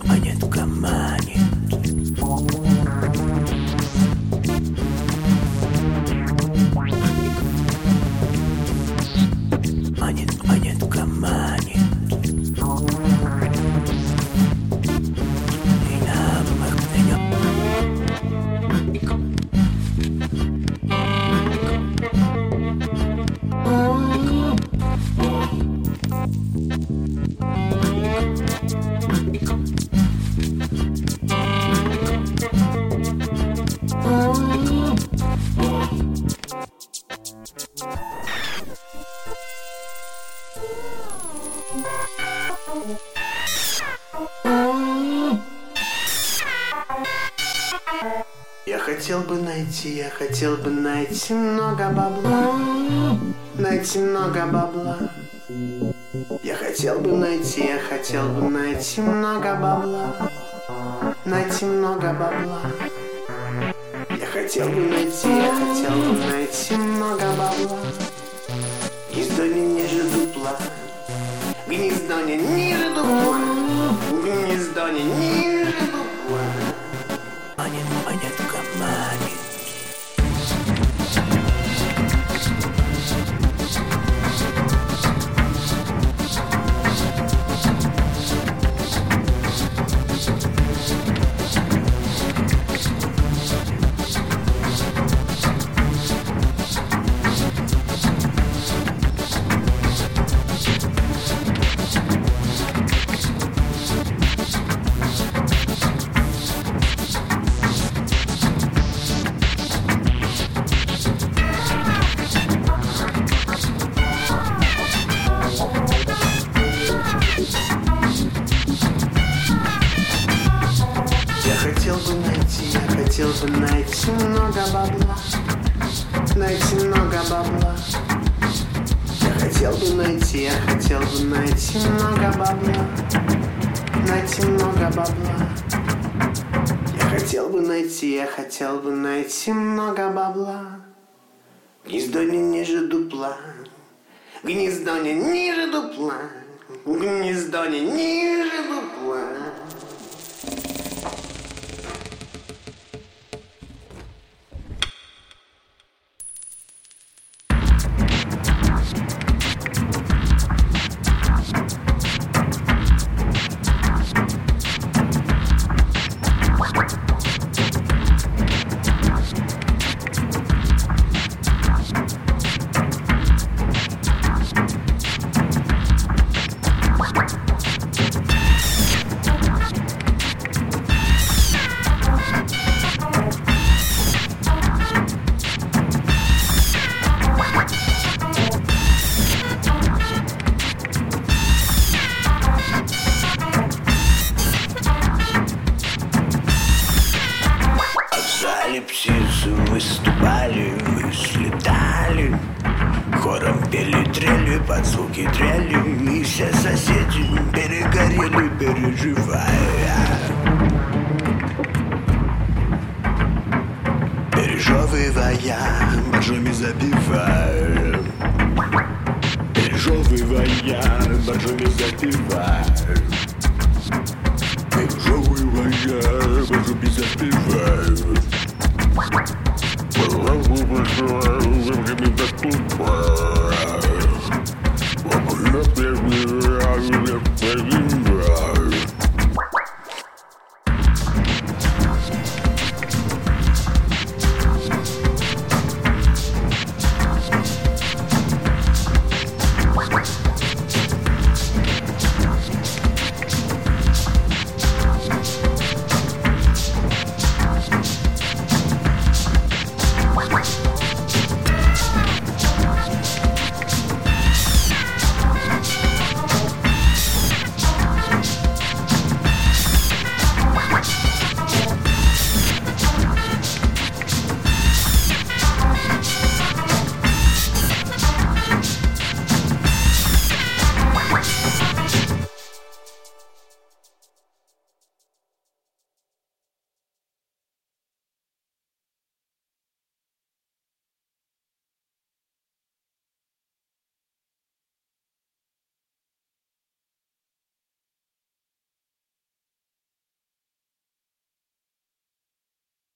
монет в кармане. Монет в кармане. И нам махнем. Я хотел бы найти много бабла, найти много бабла. Я хотел бы найти много бабла, найти много бабла. Я хотел бы найти много бабла. Гнездо не ниже дупла, гнездо не ниже дупла, гнездо не ниже дупла. Монет в кармане. Хотел бы найти много бабла, найти много бабла. Я хотел бы найти много бабла, найти много бабла. Я хотел бы найти много бабла. Гнездо не ниже дупла, гнездо не ниже дупла, гнездо не ниже дупла. Выступали, мы слетали, хором пели трели под звуки трели, и все соседи перегорели, переживая, пережевывая, боржоми забивая, пережевывая, боржоми забивая, пережевывая, боржоми забивая. I'm